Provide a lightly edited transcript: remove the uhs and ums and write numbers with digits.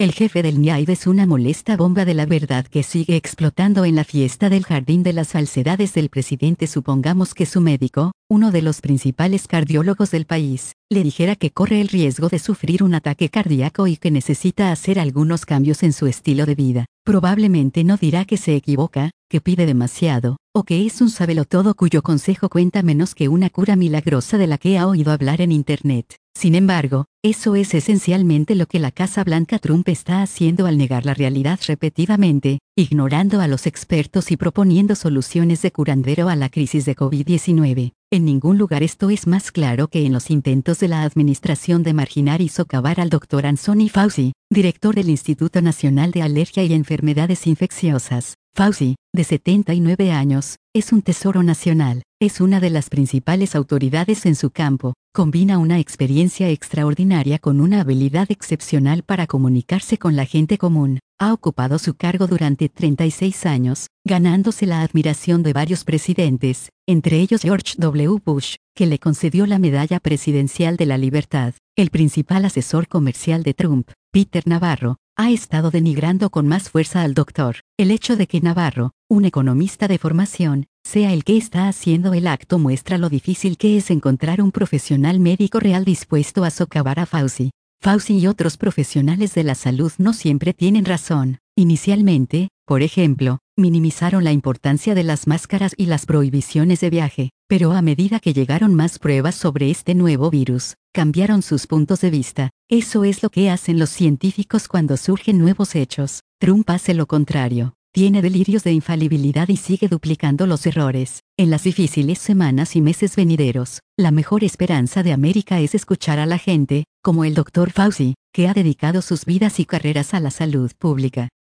El jefe del NIAID es una molesta bomba de la verdad que sigue explotando en la fiesta del jardín de las falsedades del presidente. Supongamos que su médico, uno de los principales cardiólogos del país, le dijera que corre el riesgo de sufrir un ataque cardíaco y que necesita hacer algunos cambios en su estilo de vida. Probablemente no dirá que se equivoca, que pide demasiado, o que es un sabelotodo cuyo consejo cuenta menos que una cura milagrosa de la que ha oído hablar en Internet. Sin embargo, eso es esencialmente lo que la Casa Blanca Trump está haciendo al negar la realidad repetidamente, ignorando a los expertos y proponiendo soluciones de curandero a la crisis de COVID-19. En ningún lugar esto es más claro que en los intentos de la administración de marginar y socavar al Dr. Anthony Fauci, director del Instituto Nacional de Alergia y Enfermedades Infecciosas. Fauci, de 79 años, es un tesoro nacional, es una de las principales autoridades en su campo, combina una experiencia extraordinaria con una habilidad excepcional para comunicarse con la gente común. Ha ocupado su cargo durante 36 años, ganándose la admiración de varios presidentes, entre ellos George W. Bush, que le concedió la Medalla Presidencial de la Libertad. El principal asesor comercial de Trump, Peter Navarro, ha estado denigrando con más fuerza al doctor. El hecho de que Navarro, un economista de formación, sea el que está haciendo el acto muestra lo difícil que es encontrar un profesional médico real dispuesto a socavar a Fauci. Fauci y otros profesionales de la salud no siempre tienen razón. Inicialmente, por ejemplo, minimizaron la importancia de las máscaras y las prohibiciones de viaje, pero a medida que llegaron más pruebas sobre este nuevo virus, cambiaron sus puntos de vista. Eso es lo que hacen los científicos cuando surgen nuevos hechos. Trump hace lo contrario. Tiene delirios de infalibilidad y sigue duplicando los errores. En las difíciles semanas y meses venideros, la mejor esperanza de América es escuchar a la gente, como el Dr. Fauci, que ha dedicado sus vidas y carreras a la salud pública.